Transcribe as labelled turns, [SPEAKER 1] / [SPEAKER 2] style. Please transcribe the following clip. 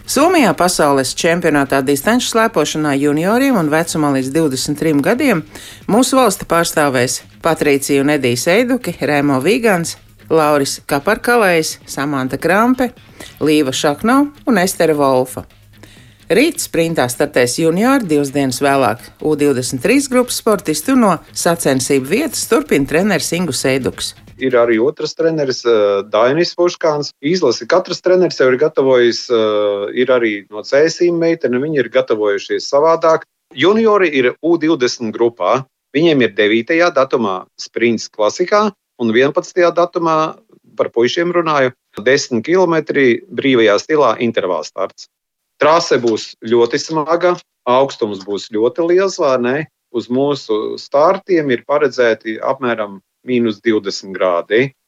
[SPEAKER 1] Somijā pasaules čempionātā distanču slēpošanā junioriem un vecumā līdz 23 gadiem mūsu valsti pārstāvēs Patricija un Edijs Eiduki, Rēmo Vīgans, Lauris Kaparkalējs, Samanta Krampe, Līva Šaknau un Estere Volfa. Rīt sprintā startēs juniori, 2 dienas vēlāk U23 grupas sportisti un no sacensību vietas turpina treneris Ingus Eiduks.
[SPEAKER 2] Ir arī otrs treneris, Dainis Puškāns. Izlasi katrs treneris jau ir gatavojis, ir arī no Cēsīm meitene, viņi ir gatavojušies savādāk. Juniori ir U20 grupā, viņiem ir 9. datumā sprints klasikā un 11. datumā, par puišiem runāju, 10 km brīvajā stilā intervāls starts. Trase būs ļoti smaga, augstums būs ļoti liels, vai ne? Uz mūsu startiem ir paredzēti apmēram -20 grādi.